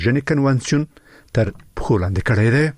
ژن کنوانسیون تر پښو لاندې کړی دی.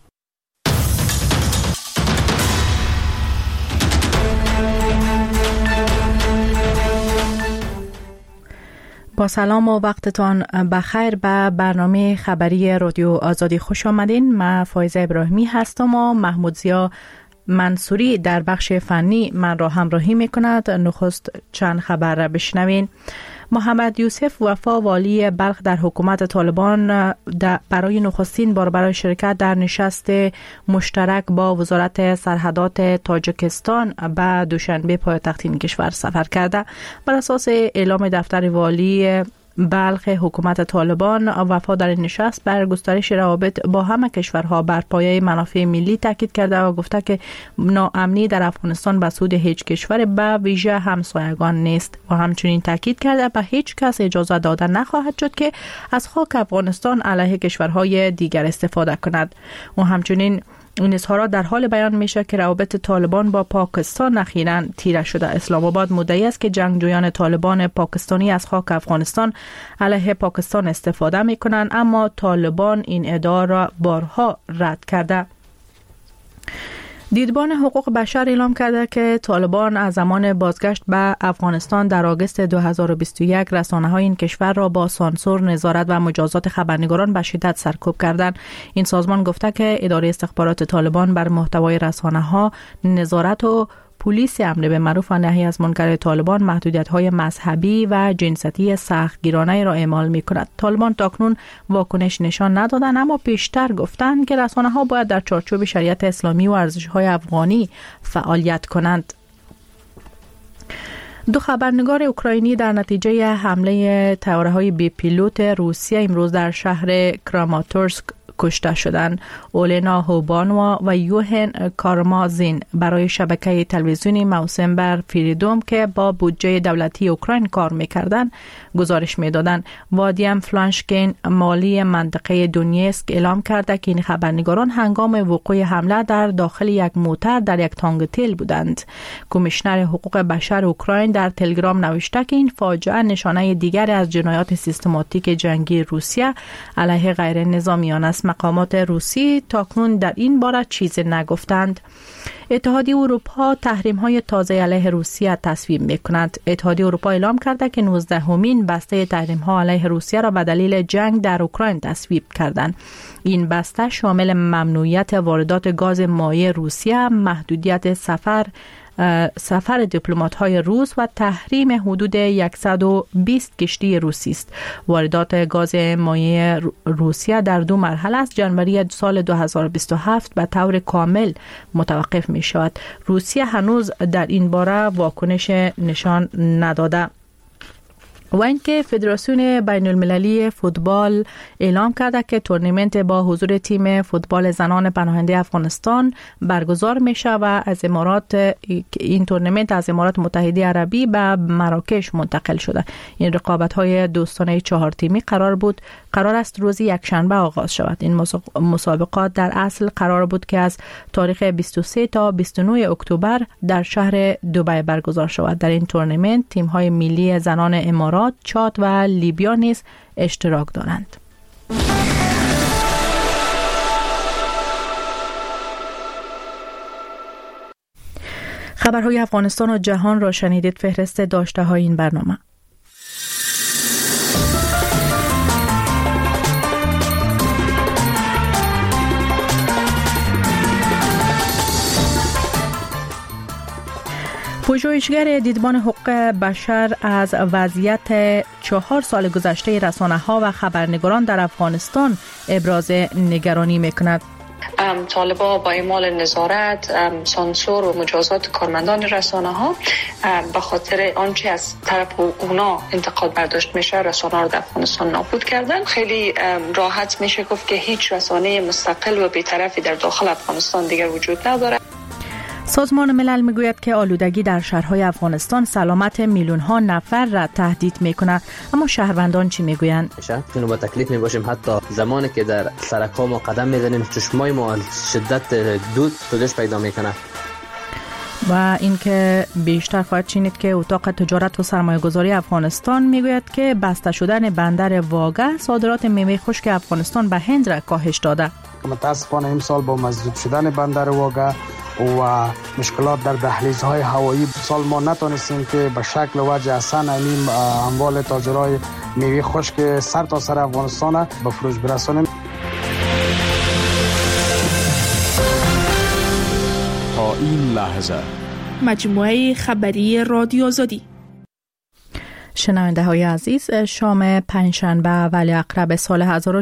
با سلام و وقتتان بخیر. به برنامه خبری رادیو آزادی خوش آمدین. من فایزه ابراهیمی هستم و محمود زیا منصوری در بخش فنی من را همراهی میکند. نخست چند خبر را بشنوین. محمد یوسف وفا والی بلخ در حکومت طالبان برای نخستین بار برای شرکت در نشست مشترک با وزارت سرحدات تاجیکستان به دوشنبه پایتخت این کشور سفر کرده. بر اساس اعلام دفتر والی بلخ حکومت طالبان، وفا در این نشست بر گسترش روابط با همه کشورها بر پایه منافع ملی تاکید کرده و گفته که ناامنی در افغانستان به سود هیچ کشور به ویژه همسایگان نیست و همچنین تاکید کرده به هیچ کس اجازه داده نخواهد شد که از خاک افغانستان علیه کشورهای دیگر استفاده کند. و همچنین این اظهارات در حال بیان میشه که روابط طالبان با پاکستان اخیراً تیره شده. اسلام آباد مدعی است که جنگجویان طالبان پاکستانی از خاک افغانستان علیه پاکستان استفاده میکنند، اما طالبان این ادعا را بارها رد کرده. دیدبان حقوق بشر اعلام کرده که طالبان از زمان بازگشت به افغانستان در آگوست 2021 رسانه‌های این کشور را با سانسور، نظارت و مجازات خبرنگاران به شدت سرکوب کردند. این سازمان گفته که اداره استخبارات طالبان بر محتوای رسانه‌ها، نظارت و پلیس امر به معروف و نهی از منکر طالبان محدودیت‌های مذهبی و جنسیتی سختگیرانه را اعمال می‌کند. طالبان تاکنون واکنش نشان ندادند، اما پیشتر گفتند که رسانه‌ها باید در چارچوب شریعت اسلامی و ارزش‌های افغانی فعالیت کنند. 2 خبرنگار اوکراینی در نتیجه حمله طیاره‌های بی پیلوت روسیه امروز در شهر کراماتورسک کشته شدند. اولنا هوبانوا و یوهن کارمازین برای شبکه تلویزیونی موسم بر فریدوم که با بودجه دولتی اوکراین کار می‌کردند گزارش می‌دادند. وادیم فلانشکین مالی منطقه دونیسک اعلام کرده که این خبرنگاران هنگام وقوع حمله در داخل یک موتر در یک تانک تیل بودند. کمیشنر حقوق بشر اوکراین در تلگرام نوشته که این فاجعه نشانه دیگری از جنایات سیستماتیک جنگی روسیه علیه غیر نظامیان است. مقامات روسی تاکنون در این باره چیزی نگفتند. اتحادیه اروپا تحریم‌های تازه علیه روسیه تصویب می‌کند. اتحادیه اروپا اعلام کرده که 19مین بسته تحریم‌ها علیه روسیه را به دلیل جنگ در اوکراین تصویب کردند. این بسته شامل ممنوعیت واردات گاز مایع روسیه، محدودیت سفر دیپلمات‌های روس و تحریم حدود 120 کشتی روسی است. واردات گاز مایع روسیه در 2 مرحله است. جنوری سال 2027 به طور کامل متوقف می شود. روسیه هنوز در این باره واکنش نشان نداده. و اینکه فدراسیون بین المللی فوتبال اعلام کرده که تورنمنت با حضور تیم فوتبال زنان پناهنده افغانستان برگزار میشه و از این تورنمنت از امارات متحده عربی به مراکش منتقل شده. این رقابت‌های دوستانه 4 تیمی قرار است روز یکشنبه آغاز شود. این مسابقات در اصل قرار بود که از تاریخ 23 تا 29 اکتبر در شهر دبی برگزار شود. در این تورنمنت تیم‌های ملی زنان امارات، چاد و لیبیا نیز اشتراک دارند. خبرهای افغانستان و جهان را شنیدید. فهرست داشته های این برنامه. پژوهشگر دیدبان حقوق بشر از وضعیت 4 سال گذشته رسانه‌ها و خبرنگاران در افغانستان ابراز نگرانی می‌کند. طالبان با اعمال نظارت، سانسور و مجازات کارمندان رسانه‌ها به خاطر آنچه از طرف اونا انتقاد برداشت میشه رسانه‌ها رو در افغانستان نابود کردن. خیلی راحت میشه گفت که هیچ رسانه مستقل و بی‌طرفی در داخل افغانستان دیگر وجود نداره. سازمان ملل میگوید که آلودگی در شهرهای افغانستان سلامت میلیون‌ها نفر را تهدید می‌کند، اما شهروندان چی میگویند؟ اینو با تکلیف میباشیم. حتی زمانی که در سرک‌ها ما قدم میزنیم چشمای ما شدت دود سوزش پیدا میکنه. و اینکه بیشتر خواهد شنید که اتاق تجارت و سرمایه‌گذاری افغانستان میگوید که بسته شدن بندر واگه صادرات میوه خشک افغانستان به هند را کاهش داده. متاسفانه امسال با مسدود شدن بندر واگه و مشکلات در دهلیزهای هوایی سال ما نتونستیم که به شکل و وجه احسن اموال تاجرای میوه خشک سر تا سر افغانستان به فروش برسانیم. تا این لحظه مجموعه خبری رادیو آزادی. شنونده های عزیز، شام پنجشنبه ولیعقرب سال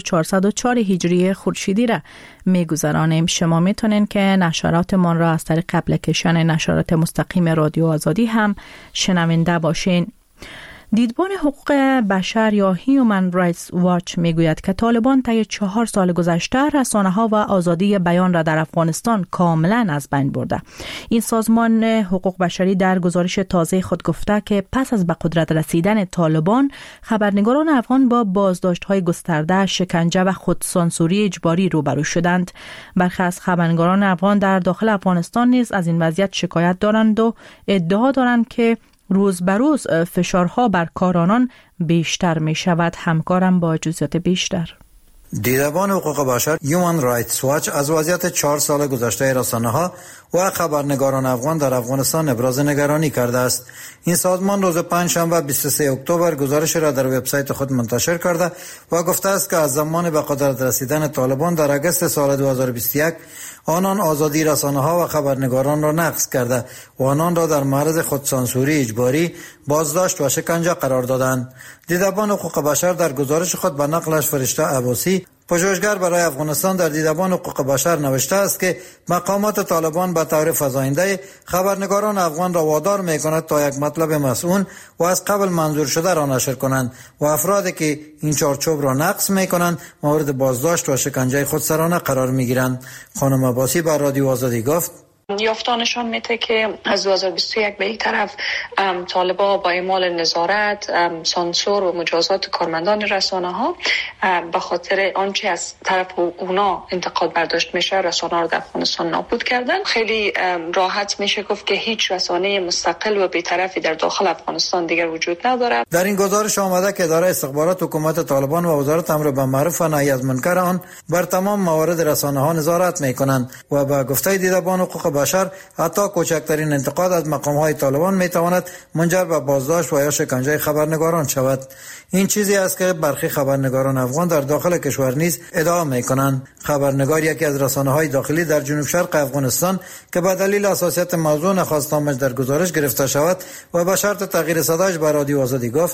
1404 هجری خورشیدی را میگذرانیم. شما میتونین که نشراتمان را از طریق اپلیکیشن نشرات مستقیم رادیو آزادی هم شنونده باشین. دیدبان حقوق بشر یا هیومن رایتس واچ میگوید که طالبان طی 4 سال گذشته رسانه‌ها و آزادی بیان را در افغانستان کاملا از بین برده. این سازمان حقوق بشری در گزارش تازه خود گفته که پس از به قدرت رسیدن طالبان، خبرنگاران افغان با بازداشت‌های گسترده، شکنجه و خودسانسوری اجباری روبرو شدند. برخی از خبرنگاران افغان در داخل افغانستان نیز از این وضعیت شکایت دارند و ادعا دارند که روز به روز فشارها بر کارانان بیشتر می شود. همکارم با جزئیات بیشتر. دیدبان حقوق بشر هیومن رایتس واچ از وضعیت 4 سال گذشته رسانه‌ها و خبرنگاران افغان در افغانستان ابراز نگرانی کرده است. این سازمان روز پنجشنبه 23 اکتبر گزارش را در وبسایت خود منتشر کرده و گفته است که از زمان به قدرت رسیدن طالبان در اگست سال 2021 آنان آزادی رسانه‌ها و خبرنگاران را نقض کرده و آنان را در معرض خودسانسوری اجباری، بازداشت و شکنجه قرار دادند. دیدبان حقوق بشر در گزارش خود به نقلش فرشته عباسی، پژوهشگر برای افغانستان، در دیدبان حقوق بشر نوشته است که مقامات طالبان به طور فزاینده خبرنگاران افغان را وادار می‌کند تا یک مطلب مسئول و از قبل منظور شده را نشر کنند و افرادی که این چارچوب را نقض می‌کنند مورد بازداشت و شکنجه خودسرانه قرار می‌گیرند. خانم عباسی به رادیو آزادی گفت: یافتانشان میته که از 2021 به این طرف طالبا با اعمال نظارت، سانسور و مجازات کارمندان رسانه ها به خاطر آنچه از طرف اونا انتقاد برداشت میشه رسانه ها رو در افغانستان نابود کردن. خیلی راحت میشه گفت که هیچ رسانه مستقل و بی‌طرفی در داخل افغانستان دیگر وجود نداره. در این گزارش آمده که اداره استخبارات حکومت طالبان و وزارت امر بالمعروف و نهی از منکر آن بر تمام موارد رسانه ها نظارت میکنند و به گفته دیدبان حقوق بشر حتی کوچکترین انتقاد از مقام‌های طالبان میتواند منجر به بازداشت و یا شکنجه خبرنگاران شود. این چیزی است که برخی خبرنگاران افغان در داخل کشور نیز ادعا میکنند. خبرنگار یکی از رسانه‌های داخلی در جنوب شرق افغانستان که به دلیل حساسیت موضوع نخواست نامش در گزارش گرفته شود و به شرط تغییر صدایش به رادیو آزادی گفت: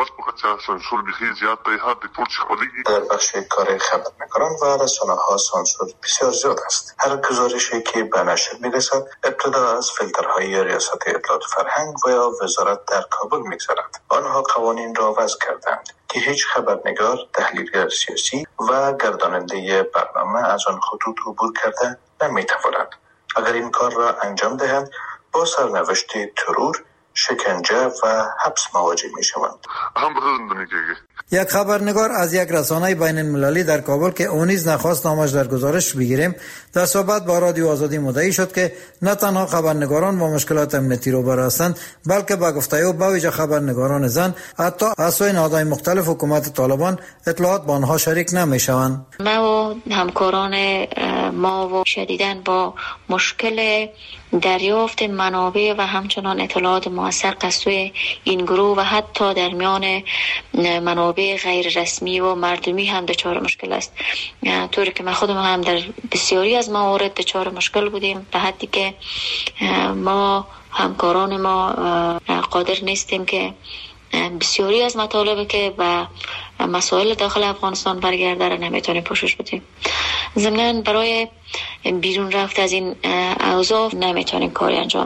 در بخش کار خبرنگاران و رسانه‌ها سانسور بسیار زیاد است. هر گزارشی که به نشر میرسد ابتدا از فیلترهای ریاست اطلاعات فرهنگ و یا وزارت در کابل میگذرد. آنها قوانین را وضع کردند که هیچ خبرنگار، تحلیلگر سیاسی و گرداننده برنامه از آن خطوط عبور کرده نمیتواند. اگر این کار را انجام دهند با سرنوشت ترور، شکنجه و حبس مواجه می شوند. یک خبرنگار از یک رسانه بین المللی در کابل که اون نیز نخواست نامش در گزارش بگیریم، در صحبت با رادیو آزادی مدعی شد که نه تنها خبرنگاران با مشکلات امنیتی روبرو هستند، بلکه با گفته او با ویژه خبرنگاران زن حتی از سوی نهادهای مختلف حکومت طالبان اطلاعات با آنها شریک نمی شوند. ما و همکاران ما و شدیداً با مشکل دریافت منابع و همچنان اطلاعات موثق از سوی این گروه و حتی در میان منابع غیر رسمی و مردمی هم دچار مشکل است. طوری که من خودم هم در بسیاری از موارد دچار مشکل بودیم، به حدی که ما همکاران ما قادر نیستیم که بسیاری از مطالبی که به مسائل داخل افغانستان برگرده را نمیتونیم پوشش بدیم. ضمناً برای بیرون رفت از این اوضاع نمیتونیم کاری انجام بدیم.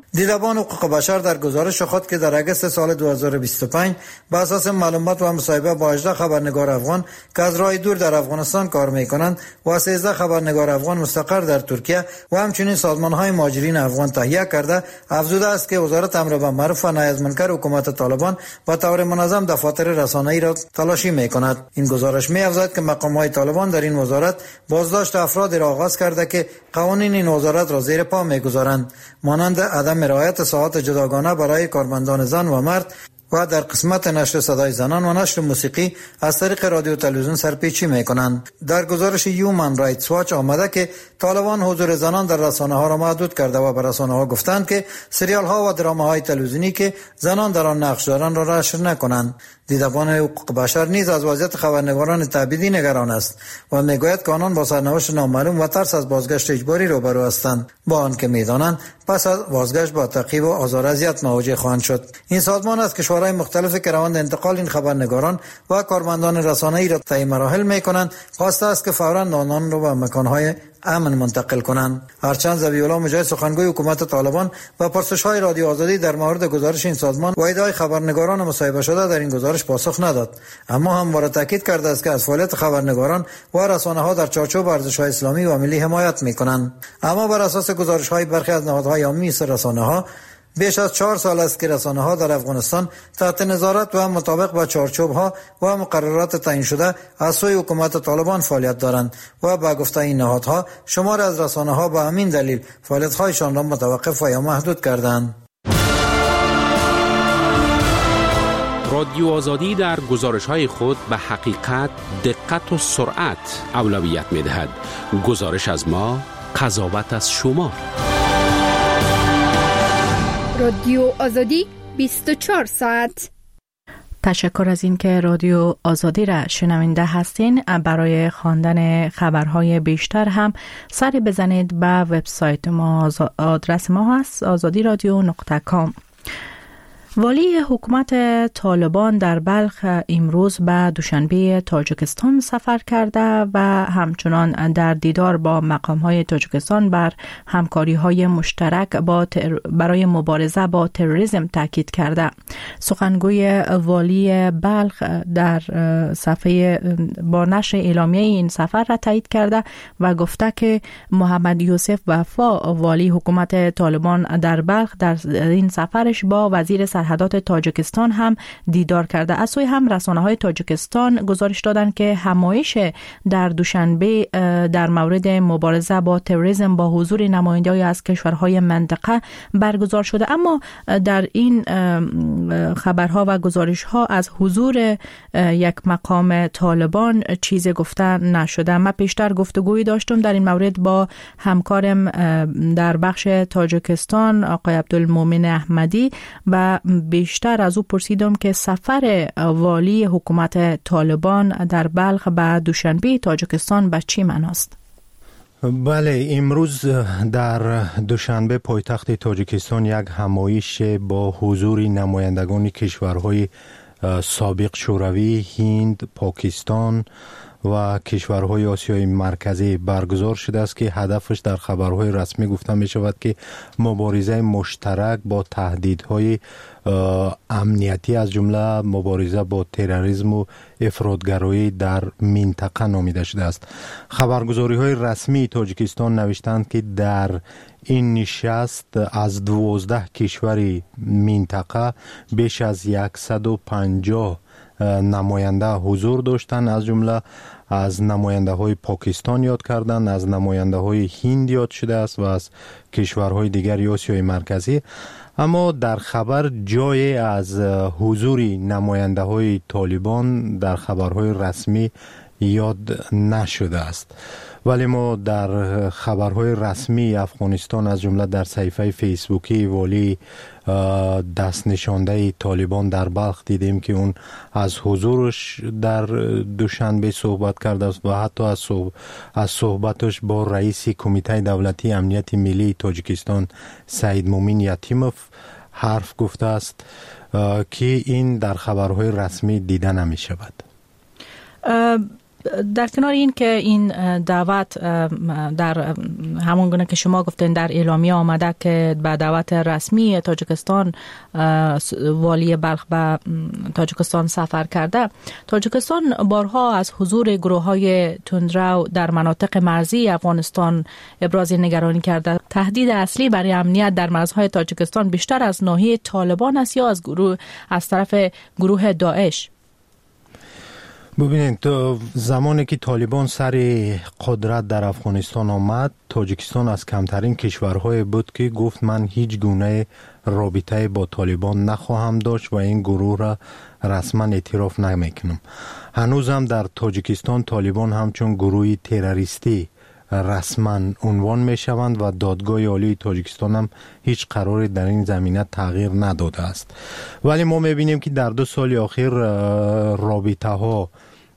دیدبان حقوق بشر در گزارش خود که در اگست سال 2025 بر اساس معلومات و مصاحبه با 18 خبرنگار افغان که از راه دور در افغانستان کار می‌کنند و 13 خبرنگار افغان مستقر در ترکیه و همچنین سازمان‌های مهاجرین افغان تهیه کرده، افزوده است که وزارت امر بالمعروف و نهی از منکر حکومت طالبان با طور منظم دفاتر رسانه‌ای را تلاشی می‌کند. این گزارش می‌افزاید که مقام‌های طالبان در این وزارت بازداشت افراد را آغاز کرده که قوانین این وزارت را زیر پا می‌گذارند، مانند عدم رعایت ساعات جداگانه برای کارمندان زن و مرد و در قسمت نشر صدای زنان و نشر موسیقی از طریق رادیو و تلویزیون سرپیچی میکنند. در گزارش هیومن رایتس واچ آمده که طالبان حضور زنان در رسانه ها را محدود کرده و به رسانه ها گفتند که سریال ها و درامه های تلویزیونی که زنان در آن نقش دارند را نشر نکنند. دیدبان حقوق بشر نیز از وضعیت خبرنگاران تبعیدی نگران است و میگوید که آنان با سرنوشت نامعلوم و ترس از بازگشت اجباری روبرو هستند، با آنکه میدانند پس از بازگشت با تعقیب و آزار و اذیت مواجه خواهند شد. این سازمان از کشورهای مختلفی که روند انتقال این خبرنگاران و کارمندان رسانه‌ای را طی مراحل میکنند خواسته است که فوراً آنان را به مکانهای امن منتقل کنند. هرچند ذبیح الله مجاهد سخنگوی حکومت طالبان و پرسش‌های رادیو آزادی در مورد گزارش این سازمان و ادعای خبرنگاران مصاحبه شده در این گزارش پاسخ نداد، اما همواره تاکید کرده است که از فعالیت خبرنگاران و رسانه‌ها در چارچوب ارزش‌های اسلامی و ملی حمایت می‌کنند. اما بر اساس گزارش‌های برخی از نهادهای عامی مثل رسانه‌ها بیش از 4 سال است که رسانه‌ها در افغانستان تحت نظارت و مطابق با چارچوب‌ها و مقررات تعیین شده از سوی حکومت طالبان فعالیت دارند و با گفته این نهادها شمار از رسانه‌ها به همین دلیل فعالیت‌هایشان را متوقف و یا محدود کردند. رادیو آزادی در گزارش‌های خود به حقیقت، دقت و سرعت اولویت می‌دهد. گزارش از ما، قضاوت از شما. رادیو آزادی 24 ساعت. تشکر از این که رادیو آزادی را شنونده هستین. برای خواندن خبرهای بیشتر هم سری بزنید به وبسایت ما. آدرس ما هست azadiradio.com. والی حکومت طالبان در بلخ امروز به دوشنبه تاجیکستان سفر کرده و همچنان در دیدار با مقام‌های تاجیکستان بر همکاری‌های مشترک برای مبارزه با تروریسم تاکید کرده. سخنگوی والی بلخ در صفحه با نشر اعلامیه این سفر را تایید کرده و گفته که محمد یوسف وفا والی حکومت طالبان در بلخ در این سفرش با وزیر سرحدات تاجیکستان هم دیدار کرده. از سوی هم رسانه‌های تاجیکستان گزارش دادند که همایش در دوشنبه در مورد مبارزه با تروریسم با حضور نمایندگان از کشورهای منطقه برگزار شده، اما در این خبرها و گزارش‌ها از حضور یک مقام طالبان چیزی گفته نشده. من پیشتر گفتگویی داشتم در این مورد با همکارم در بخش تاجیکستان آقای عبدالمومن احمدی و بیشتر از او پرسیدم که سفر والی حکومت طالبان در بلخ به دوشنبه تاجیکستان به چی معناست؟ بله، امروز در دوشنبه پایتخت تاجیکستان یک همایش با حضور نمایندگان کشورهای سابق شوروی، هند، پاکستان و کشورهای آسیای مرکزی برگزار شده است که هدفش در خبرهای رسمی گفته می شود که مبارزه مشترک با تهدیدهای امنیتی از جمله مبارزه با تروریسم و افراطگرایی در منطقه نامیده شده است. خبرگزاری های رسمی تاجیکستان نوشتند که در این نشست از 12 کشور منطقه بیش از 150 نماینده حضور داشتند، از جمله از نماینده های پاکستان یاد کردند، از نماینده های هند یاد شده است و از کشورهای دیگر آسیای مرکزی. اما در خبر جای از حضور نماینده های طالبان در خبرهای رسمی یاد نشده است، ولی ما در خبرهای رسمی افغانستان از جمله در صفحه فیسبوکی والی دست نشانده طالبان در بلخ دیدیم که اون از حضورش در دوشنبه صحبت کرده است و حتی از صحبتش با رئیس کمیته دولتی امنیت ملی تاجیکستان سعید مومن یتیموف حرف گفته است که این در خبرهای رسمی دیده نمی شود. در کنار این که این دعوت در همون گونه که شما گفتین در اعلامیه آمده که به دعوت رسمی تاجیکستان والی بلخ به تاجیکستان سفر کرده، تاجیکستان بارها از حضور گروه‌های تندرو در مناطق مرزی افغانستان ابراز نگرانی کرده. تهدید اصلی برای امنیت در مرزهای تاجیکستان بیشتر از ناحیه طالبان است یا از طرف گروه داعش؟ ببینید، زمانی که طالبان سر قدرت در افغانستان آمد، تاجیکستان از کمترین کشورهای بود که گفت من هیچ گونه رابطه با طالبان نخواهم داشت و این گروه را رسما اعتراف نمیکنم. هنوز هم در تاجیکستان طالبان همچون گروهی تروریستی رسما عنوان می شوند و دادگاه عالی تاجیکستان هم هیچ قراری در این زمینه تغییر نداده است. ولی ما می بینیم که در 2 سال اخیر رابطه ها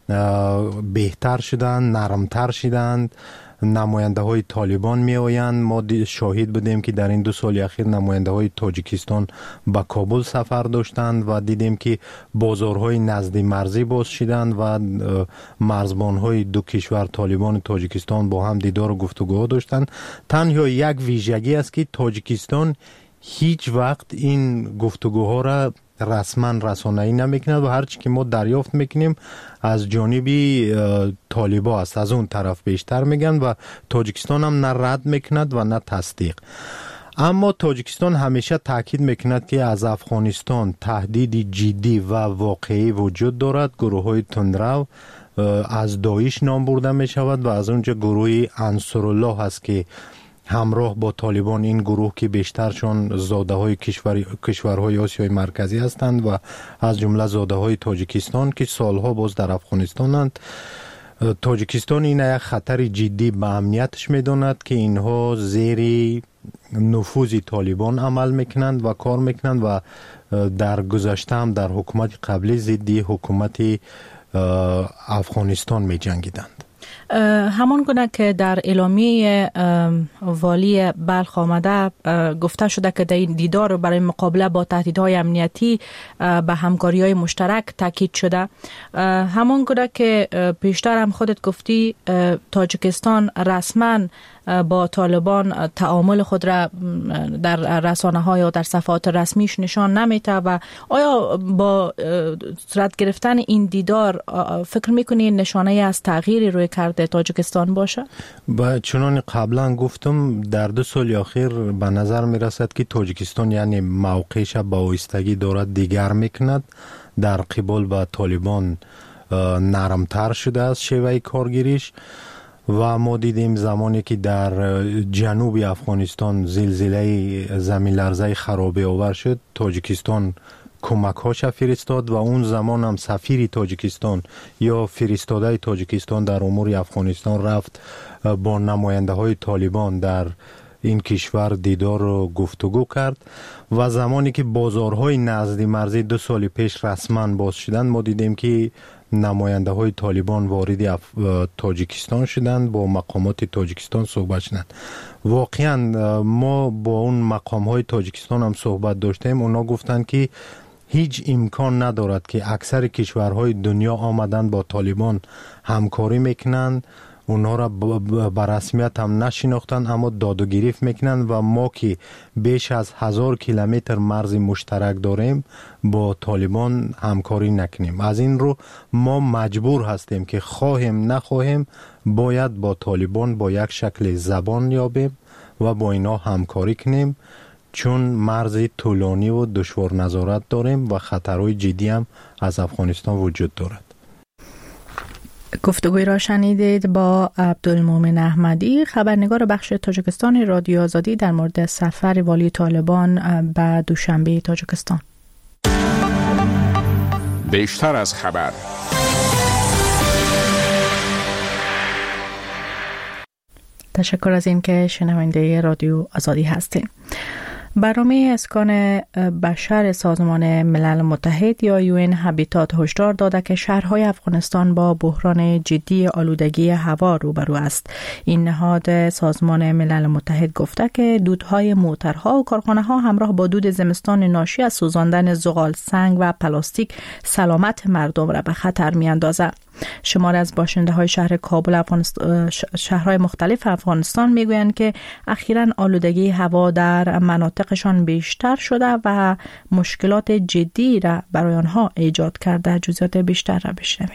بهتر شدند، نرمتر شدند. نماینده های طالبان می آیند. ما شاهد بودیم که در این 2 سال اخیر نماینده های تاجیکستان به کابل سفر داشتند و دیدیم که بازارهای نزدی مرزی باز شدند و مرزبان های 2 کشور طالبان و تاجیکستان با هم دیدار و گفتگو داشتند. تنها یک ویژگی است که تاجیکستان هیچ وقت این گفتگوها را رسما رسانه‌ای نمیکند و هرچی که ما دریافت میکنیم از جانبی طالبا است، از اون طرف بیشتر میگن و تاجیکستان هم نه رد میکند و نه تصدیق. اما تاجیکستان همیشه تاکید میکند که از افغانستان تهدید جدی و واقعی وجود دارد. گروه های تندرو از داعش نام برده می شود و از اونجا گروه انصارالله هست که همراه با طالبان، این گروه که بیشترشون زاده های کشورهای آسیای مرکزی هستند و از جمله زاده های تاجیکستان که سالها باز در افغانستانند. تاجیکستان این یک خطر جدی به امنیتش میداند که اینها زیر نفوذ طالبان عمل میکنند و کار میکنند و در گذشته هم در حکومت قبلی ضد حکومت افغانستان می جنگیدند. همان گونه که در اعلامیه والی بلخ آمده گفته شده که در این دیدار برای مقابله با تهدیدهای امنیتی به همکاری‌های مشترک تاکید شده. همان گونه که پیشتر هم خودت گفتی، تاجیکستان رسما با طالبان تعامل خود را در رسانه‌ها یا در صفحات رسمیش نشان نمیده و آیا با صورت گرفتن این دیدار فکر میکنی نشانه از تغییری روی کرده تاجیکستان باشه؟ چنان قبلا گفتم در 2 سال اخیر به نظر میرسد که تاجیکستان یعنی موقعش با آهستگی دارد دیگر میکند، در قبال با طالبان نرمتر شده است شیوه کارگیریش و ما دیدیم زمانی که در جنوب افغانستان زلزله زمین لرزه خرابه آور شد، تاجیکستان کمک هاش فرستاد و اون زمان هم سفیر تاجیکستان یا فرستاده تاجیکستان در امور افغانستان رفت با نماینده های طالبان در این کشور دیدار و گفتگو کرد و زمانی که بازارهای نزدی مرزی 2 سال پیش رسما باز شدند، ما دیدیم که نماینده های طالبان وارد تاجیکستان شدند، با مقامات تاجیکستان صحبت شدند. واقعا ما با اون مقام های تاجیکستان هم صحبت داشتیم، اونا گفتند که هیچ امکان ندارد که اکثر کشورهای دنیا آمدن با طالبان همکاری میکنند، اونها را به رسمیت هم نشناختن اما داد و گریفت میکنن و ما که بیش از 1000 کیلومتر مرز مشترک داریم با طالبان همکاری نکنیم. از این رو ما مجبور هستیم که خواهیم نخواهیم باید با طالبان با یک شکل زبان یابیم و با اینا همکاری کنیم، چون مرز طولانی و دشوار نظارت داریم و خطرهای جدی هم از افغانستان وجود دارد. گفتگوی را شنیدید با عبدالمومن احمدی، خبرنگار بخش تاجیکستان رادیو آزادی در مورد سفر والی طالبان به دوشنبه تاجیکستان. بیشتر از خبر. تشکر از این که شنونده رادیو آزادی هستین. برنامه اسکان بشر سازمان ملل متحد یا UN هابیتات هشدار داده که شهرهای افغانستان با بحران جدی آلودگی هوا روبرو است. این نهاد سازمان ملل متحد گفته که دودهای موترها و کارخانه‌ها همراه با دود زمستان ناشی از سوزاندن زغال سنگ و پلاستیک سلامت مردم را به خطر می‌اندازد. شماری از باشنده های شهر کابل شهرهای مختلف افغانستان میگویند که اخیراً آلودگی هوا در مناطقشان بیشتر شده و مشکلات جدی را برای آنها ایجاد کرده. جزئیات بیشتر را بشنوید.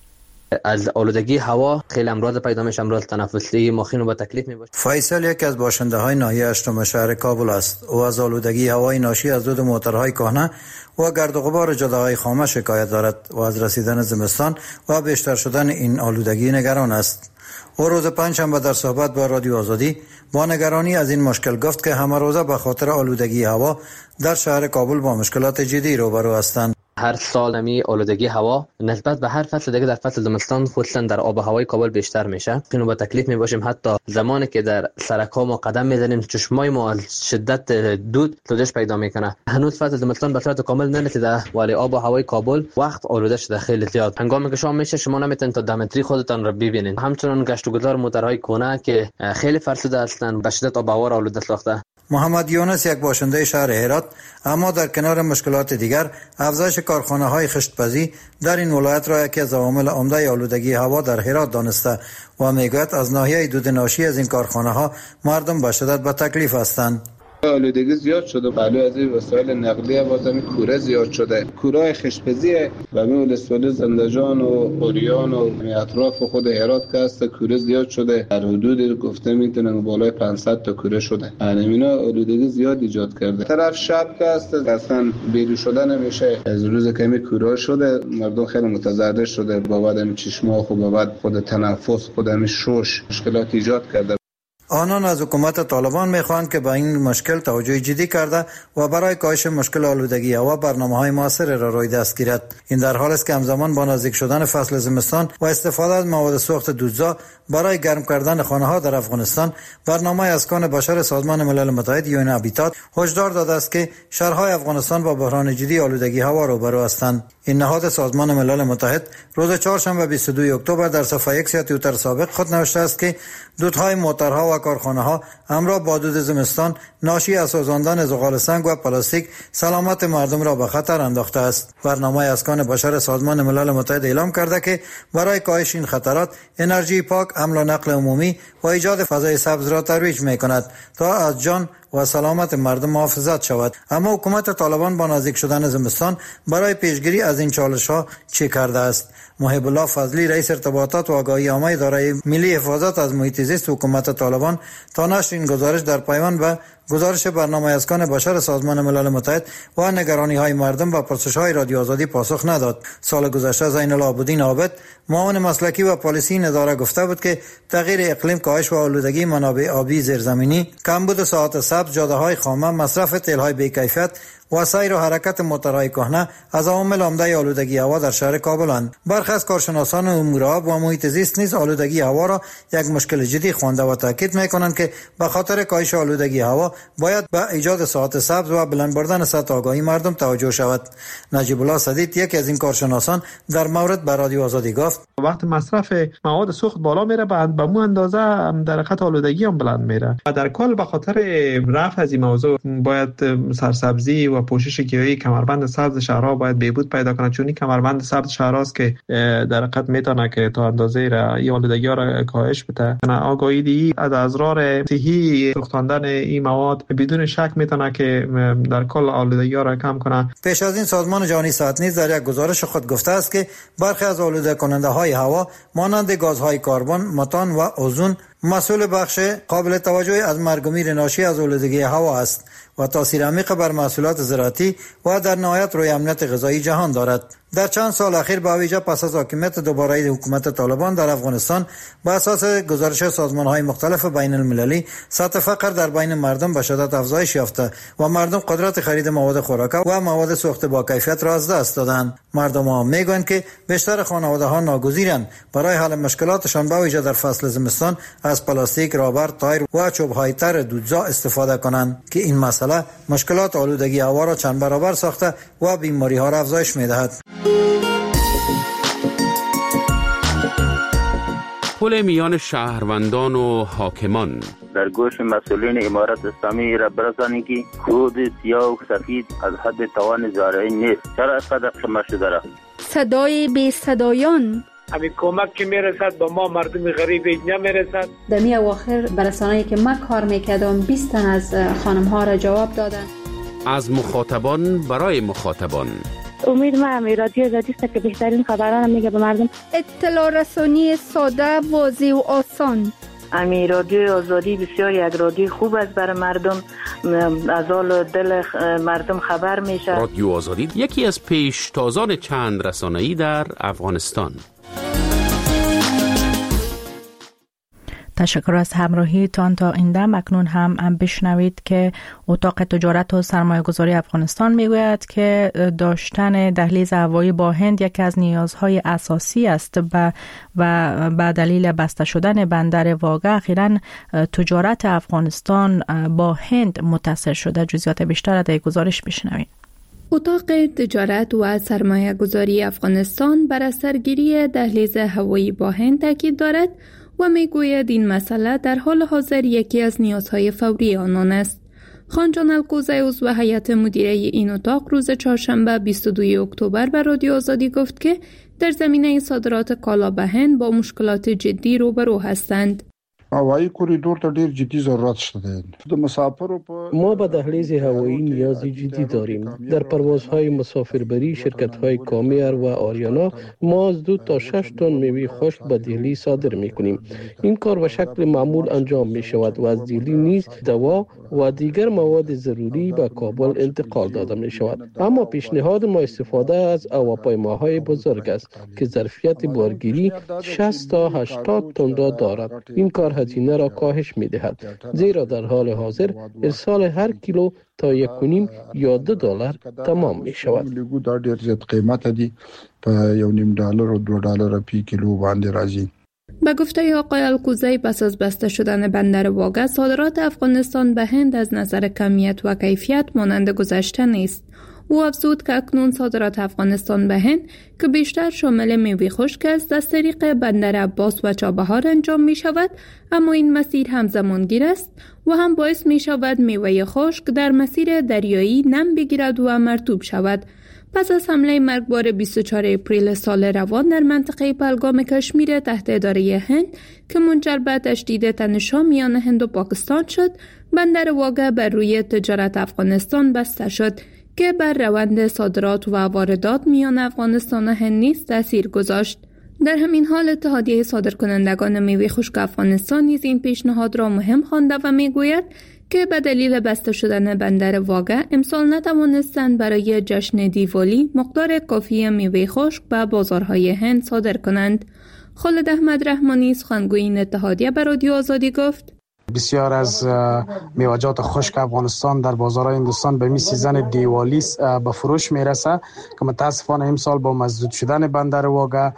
از آلودگی هوا خیلی امراض پیدا میشه، امراض تنفسی، مخینو با تکلیف میباشه. فیصل یکی از باشنده های ناحیه هشتم شهر کابل است. او از آلودگی هوای ناشی از دود موتورهای کهنه و گرد و غبار جاده‌های خامه شکایت دارد و از رسیدن زمستان و بیشتر شدن این آلودگی نگران است. او روز پنجشنبه در صحبت با رادیو آزادی با نگرانی از این مشکل گفت که همه روزه به خاطر آلودگی هوا در شهر کابل با مشکلات جدی روبرو هستند. هر سال نمی آلودگی هوا نسبت به هر فصل دیگه در فصل زمستان خصوصا در آب و هوای کابل بیشتر میشه. اینو با تکلیف میباشیم. حتی زمانی که در سرک‌ها ما قدم میزنیم چشمای ما از شدت دود سوزش پیدا میکنه. هنوز فصل زمستان به صورت کامل نرسیده ولی آب و هوای کابل وقت آلوده شده خیلی زیاد. هنگامی که شام میشه شما نمیتونید تا 10 متری خودتان رو ببینید. همچنین گشت و گذار موتورهای کهنه که خیلی فرسوده هستند به شدت آب و هوا را آلوده ساخته. محمد یونس یک باشنده شهر هرات اما در کنار مشکلات دیگر افزایش کارخانه‌های خشت‌پزی در این ولایت را یکی از عوامل عمده آلودگی هوا در هرات دانسته و میگوید از ناحیه دود ناشی از این کارخانه‌ها مردم به شدت به تکلیف هستند. آلودگی زیاد شده، بله از وسایل نقلیه بازم کوره زیاد شده، کورهای خشت‌پزی و ولسوالی زندجان و اوریان و اطراف خود هرات که هست کوره زیاد شده، در حدود گفته میتونن بالای 500 تا کوره شده. اینا آلودگی زیاد ایجاد کرده. طرف شب که هست اصلا بیرون شده نمیشه، از روز کمی کوره شده، مردم خیلی متضرر شده، بعد چشما خوب بعد خود تنفس خود شوش مشکلات ایجاد کرده. آنان از حکومت طالبان میخواهند که به این مشکل توجه جدی کرده و برای کاهش مشکل آلودگی هوا برنامه‌های موثر را روی دست گیرد. این در حالی است که همزمان با نزدیک شدن فصل زمستان و استفاده از مواد سوخت دودزا برای گرم کردن خانه‌ها در افغانستان، برنامه اسکان بشر سازمان ملل متحد یون هابیتات هشدار داده است که شهرهای افغانستان با بحران جدی آلودگی هوا روبرو هستند. این نهاد سازمان ملل متحد روز چهارشنبه 22 اکتبر در صفحه ایکس یا توییتر سابق خود نوشته است که دودهای موتورها و کارخانه‌ها همراه با دود زمستان ناشی از سوزاندن زغال سنگ و پلاستیک سلامت مردم را به خطر انداخته است. برنامه اسکان بشر سازمان ملل متحد اعلام کرده که برای کاهش این خطرات انرژی پاک، حمل و نقل عمومی و ایجاد فضای سبز را ترویج می‌کند تا از جان و سلامت مردم محافظت شود. اما حکومت طالبان با نزدیک شدن زمستان برای پیشگیری از این چالش‌ها چه کرده است؟ محب الله فضلی رئیس ارتباطات و آگاهی عامه اداره ملی حفاظت از محیط زیست حکومت طالبان تا نشر این گزارش در پیوند به گزارش برنامه اسکان بشر سازمان ملل متحد و نگرانی‌های مردم و پرسش‌های رادیو آزادی پاسخ نداد. سال گذشته زین العابدین عابد معاون مسلکی و پالیسی این اداره گفته بود که تغییر اقلیم، کاهش و آلودگی منابع آبی زیرزمینی، کمبود ساعات سبز، جاده‌های خامه، مصرف تیل‌های بی‌کیفیت و سیر و حرکت موتورهای کهنه از عوامل عمده آلودگی هوا در شهر کابل‌اند. برخی از کارشناسان امور آب و محیط زیست نیز آلودگی هوا را یک مشکل جدی خوانده و تاکید می‌کنند که به خاطر کاهش آلودگی هوا باید به ایجاد ساعات سبز و بلند بردن سطح آگاهی مردم توجه شود. نجیب الله صدیق یکی از این کارشناسان در مورد به رادیو آزادی گفت: وقتی مصرف مواد سوخت بالا میره به مو اندازه در حقیقت آلودگی هم بلند میره و در کل به خاطر رفع از این موضوع باید سرسبزی و پوشش گیاهی کمربند سبز شهرها باید بهبود پیدا کنه، چون این کمربند سبز شهرهاست که در حقیقت میتونه که تا اندازه را این آلودگی را کاهش بده. آگاهی دی از اضرار صحی سوختاندن این مواد بدون شک میتونه که در کل آلودگی را کم کنه. پیش از این سازمان جهانی صحت نیز در یک گزارش خود گفته است که برخی از آلوده کننده های هوا مانند گازهای کربن، متان و اوزون مسئول بخش قابل توجهی از مرگ و میر ناشی از آلودگی هوا است و تاثیر عمیق بر محصولات زراعتی و در نهایت روی امنیت غذایی جهان دارد. در چند سال اخیر به ویژه پس از حاکمیت دوباره حکومت طالبان در افغانستان به اساس گزارش سازمان‌های مختلف بین المللی سطح فقر در بین مردم به شدت افزایش یافته و مردم قدرت خرید مواد خوراکی و مواد سوخت با کیفیت را از دست دادند. مردم ها میگویند که بیشتر خانواده‌ها ناگزیرند برای حل مشکلاتشان به ویژه در فصل زمستان از پلاستیک، رابر، تایر و چوب‌های تر دودزا استفاده کنند که این مسئله مشکلات آلودگی هوا را چند برابر ساخته و بیماری‌ها را افزایش می‌دهد. پل میان شهروندان و حاکمان در گوش مسئولین امارت اسلامی را برسانید که خود سیاه و سفید از حد توان زارعین نیست. چرا اینقدر شما شده را؟ صدای بی صدایان همین کمک که میرسد به ما مردم غریب نمیرسد. در می اواخر برسانه‌ای که ما کار میکردم 20 تن از خانم ها را جواب دادن. از مخاطبان برای مخاطبان. امید ما هم رادیو آزادی است که بهترین خبران میگه به مردم. اطلاع رسانی ساده، واضح و آسان. امی رادیو آزادی بسیار یک رادیو خوب است برای مردم، از حال دل مردم خبر میشه. رادیو آزادی یکی از پیشتازان چند رسانه‌ای در افغانستان. تشکر از همراهی تان تا این دم. اکنون هم بشنوید که اتاق تجارت و سرمایه گذاری افغانستان میگوید که داشتن دهلیز هوایی با هند یکی از نیازهای اساسی است و به دلیل بسته شدن بندر واگه اخیراً تجارت افغانستان با هند متاثر شده. جزئیات بیشتر در گزارش بشنوید. اتاق تجارت و سرمایه گذاری افغانستان بر اثرگیری دهلیز هوایی با هند تاکید دارد و میگوید این مسئله در حال حاضر یکی از نیازهای فوری آنان است. خانجان الکوزی عضو هیئت مدیره این اتاق روز چهارشنبه 22 اکتبر به رادیو آزادی گفت که در زمینه صادرات کالا به هند با مشکلات جدی روبرو هستند. هوایی کوریدور ته ډیر جدي ضرورت شته. د مسافرو ما به دهلیز هوایی نیازی جدی داریم. در پروازهای مسافربری شرکت‌های کامیر و آریانا ما از 2 تا 6 تن میوه خشک به دهلی صادر می‌کنیم. این کار به شکل معمول انجام می‌شود و از دهلی نیز دوا و دیگر مواد ضروری به کابل انتقال داده می‌شود. اما پیشنهاد ما استفاده از هواپیماهای بزرگ است که ظرفیت بارگیری 60 تا 80 تن را دارد. این کار هزینه را کاهش می‌دهد، زیرا در حال حاضر ارسال هر کیلو تا 1.5 یا $2 تمام می‌شود. دا ډیر زیات قیمت دی، په $1.5 و $2 فی کیلو باندې راځي. به گفته آقای الکوزی پس از بسته شدن بندر واگه صادرات افغانستان به هند از نظر کمیت و کیفیت مانند گذشته نیست. او افزود که اکنون صادرات افغانستان به هند که بیشتر شامل میوه خشک است از طریق بندر عباس و چابهار انجام می شود، اما این مسیر همزمانگیر است و هم باعث می شود میوه خشک در مسیر دریایی نم بگیرد و مرطوب شود. پس از حمله مرگبار 24 اپریل سال روان در منطقه پهلگام کشمیر تحت اداره هند که منجر به تشدید تنش‌ها میان هند و پاکستان شد، بندر واگه بر روی تجارت افغانستان بسته شد که بر روند صادرات و واردات میان افغانستان و هند نیز تاثیر گذاشت. در همین حال اتحادیه صادرکنندگان میوه خشک افغانستان نیز این پیشنهاد را مهم خوانده و میگوید که به دلیل بسته شدن بندر واگه امسال نتوانستند برای جشن دیوالی مقدار کافی میوه خشک به بازارهای هند صادر کنند. خالد احمد رحمانی سخنگوی این اتحادیه به رادیو آزادی گفت: بسیار از میوه‌جات خشک افغانستان در بازارهای هندوستان به می سیزن دیوالی به فروش میرسه که متاسفانه امسال با مسدود شدن بندر واگه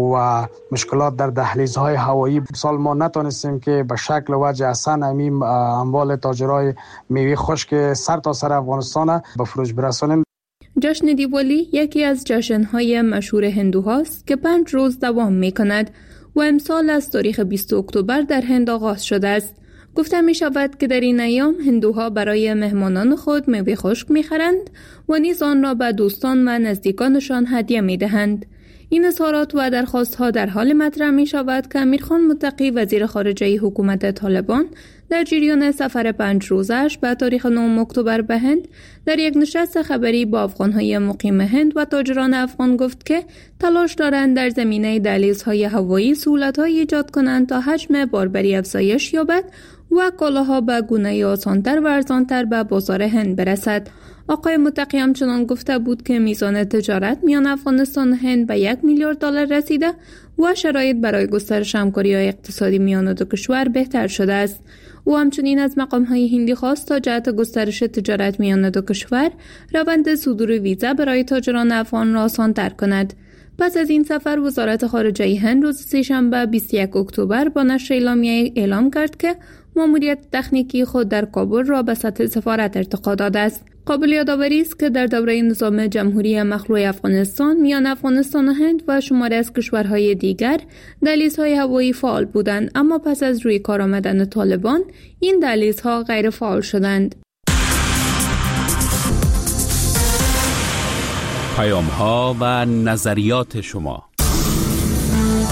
و مشکلات در دهلیزهای هوایی سال ما نتونستیم که به شکل وجه اصلا اموال تاجرای میوه خشک سر تا سر افغانستان به فروش برسانیم. جشن دیوالی یکی از جشن‌های مشهور هندوهاست که 5 روز دوام می‌کند و امسال از تاریخ 20 اکتبر در هند آغاز شده است. گفته می شود که در این ایام هندوها برای مهمانان خود میوه خشک می‌خرند و نیز آن را به دوستان و نزدیکانشان هدیه می‌دهند. این اظهارات و درخواست‌ها در حال مطرح می‌شود که امیرخان متقی وزیر خارجه حکومت طالبان در جریان سفر 5 روزش به تاریخ 9 اکتبر به هند در یک نشست خبری با افغان‌های مقیم هند و تاجران افغان گفت که تلاش دارند در زمینه دهلیزهای هوایی سهولت‌های ایجاد کنند تا حجم باربری افزایش یابد و کالاها به گونه آسان‌تر و ارزان‌تر به بازار هند برسد. آقای متقی همچنان گفته بود که میزان تجارت میان افغانستان و هند به $1 میلیارد رسیده و شرایط برای گسترش همکاری‌های اقتصادی میان دو کشور بهتر شده است. او همچنین از مقام‌های هندی خواست تا جهت گسترش تجارت میان دو کشور روند صدور ویزا برای تاجران افغان را آسان‌تر کند. پس از این سفر وزارت خارجه هند روز سه‌شنبه 21 اکتبر با نشر اعلامیه اعلام کرد که ماموریت تکنیکی خود در کابل را به سطح سفارت ارتقا داده است. قابل یادآوری است که در دوره نظام جمهوری مخلوع افغانستان میان افغانستان و هند و شماری از کشورهای دیگر دهلیزهای هوایی فعال بودند، اما پس از روی کار آمدن طالبان این دهلیزها غیر فعال شدند. پیام‌ها و نظریات شما.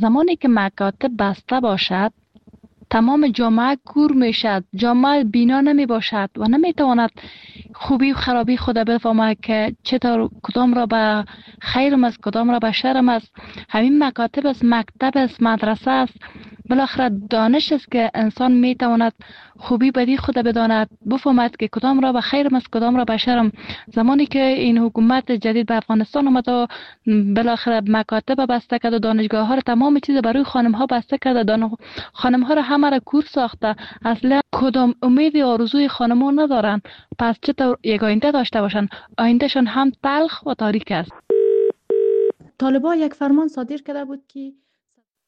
زمانی که مکاتب بسته باشد تمام جامعه کور میشد، جامعه بینا نمی باشد و نمی تواند خوبی و خرابی خود بفهمد که چطور کدام را به خیرم است کدام را به شرم است. همین مکاتب است، مکتب است، مدرسه است، بالاخره دانش است که انسان می تواند خوبی بدی خود بداند، بفهمد که کدام را به خیرم است کدام را به شرم. زمانی که این حکومت جدید به افغانستان آمد و بالاخره مکاتب بسته کرد و دانشگاه ها را تمام چیز برای خانم ها بسته کرد، خانم ها را همه را کور ساخته، اصلا کدام امید و آرزوی خانم ها ندارن. پس چطور یک آینده داشته باشن؟ آیندهشان هم تلخ و تاریک است. طالبان یک فرمان صادر کرده بود که